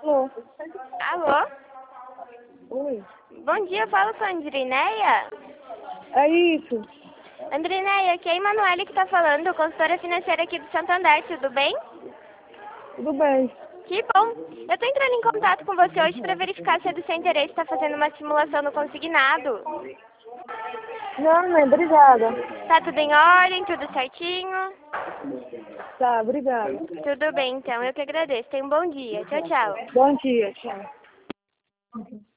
Alô? Alô? Oi. Bom dia, eu falo com a Andrineia. É isso. Andrineia, aqui é a Emanuele que tá falando, consultora financeira aqui do Santander, tudo bem? Tudo bem. Que bom! Eu tô entrando em contato com você hoje para verificar se é do seu interesse estar fazendo uma simulação no consignado. Não, mãe, obrigada. Tá tudo em ordem, tudo certinho? Tá, obrigada. Tudo bem, então, eu que agradeço. Tenha um bom dia. Tchau, tchau. Bom dia, tchau.